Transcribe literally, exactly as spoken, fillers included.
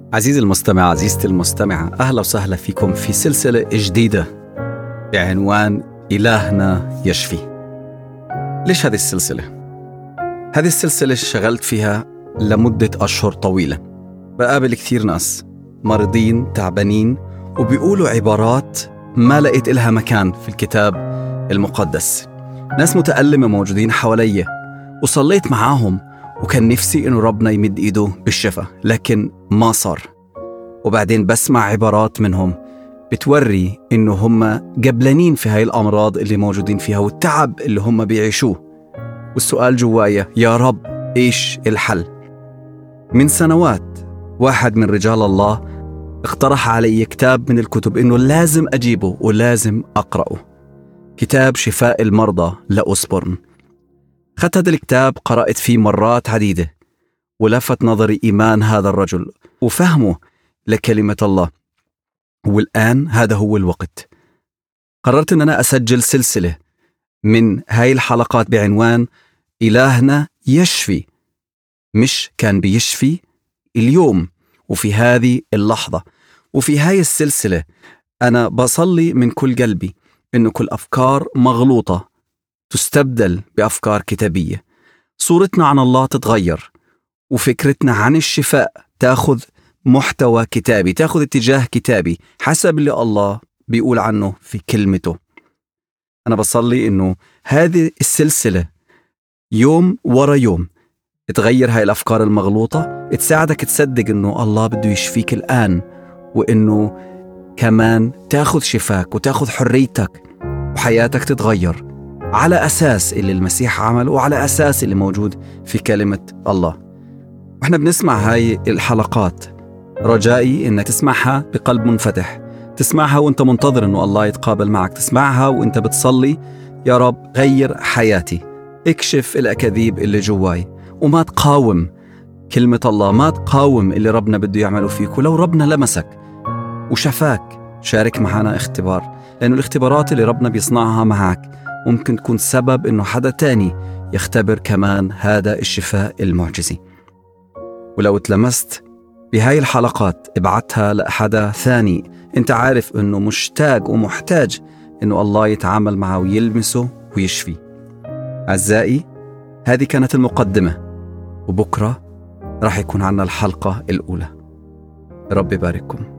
عزيزي المستمع، عزيزتي المستمعة، أهلا وسهلا فيكم في سلسلة جديدة بعنوان إلهنا يشفي. ليش هذه السلسلة؟ هذه السلسلة شغلت فيها لمدة أشهر طويلة. بقابل كثير ناس مريضين تعبانين وبيقولوا عبارات ما لقيت إلها مكان في الكتاب المقدس. ناس متألمة موجودين حوالي وصليت معاهم وكان نفسي إنه ربنا يمد إيده بالشفاء، لكن ما صار. وبعدين بسمع عبارات منهم بتوري إنه هم قبلانين في هاي الأمراض اللي موجودين فيها والتعب اللي هم بيعيشوه. والسؤال جوايا، يا رب إيش الحل؟ من سنوات واحد من رجال الله اقترح علي كتاب من الكتب إنه لازم أجيبه ولازم أقرأه، كتاب شفاء المرضى لأوسبورن. خدت هذا الكتاب، قرأت فيه مرات عديدة، ولفت نظري إيمان هذا الرجل وفهمه لكلمة الله. والآن هذا هو الوقت. قررت أن أنا أسجل سلسلة من هاي الحلقات بعنوان إلهنا يشفي. مش كان بيشفي اليوم وفي هذه اللحظة. وفي هاي السلسلة أنا بصلي من كل قلبي إنه كل أفكار مغلوطة تستبدل بأفكار كتابية، صورتنا عن الله تتغير، وفكرتنا عن الشفاء تأخذ محتوى كتابي، تأخذ اتجاه كتابي حسب اللي الله بيقول عنه في كلمته. أنا بصلي إنه هذه السلسلة يوم ورا يوم تغير هاي الأفكار المغلوطة، تساعدك تصدق إنه الله بده يشفيك الآن، وإنه كمان تأخذ شفاك وتأخذ حريتك وحياتك تتغير على أساس اللي المسيح عمله وعلى أساس اللي موجود في كلمة الله. وإحنا بنسمع هاي الحلقات، رجائي إنك تسمعها بقلب منفتح، تسمعها وإنت منتظر إنه الله يتقابل معك، تسمعها وإنت بتصلي يا رب غير حياتي، اكشف الأكاذيب اللي جواي، وما تقاوم كلمة الله، ما تقاوم اللي ربنا بده يعمله فيك. ولو ربنا لمسك وشفاك، شارك معنا اختبار، لأنه الاختبارات اللي ربنا بيصنعها معك ممكن تكون سبب إنه حدا تاني يختبر كمان هذا الشفاء المعجزي. ولو تلمست بهاي الحلقات ابعتها لأحدا ثاني انت عارف إنه مشتاق ومحتاج إنه الله يتعامل معه ويلمسه ويشفي. أعزائي، هذه كانت المقدمة، وبكرة راح يكون عنا الحلقة الأولى. رب يبارككم.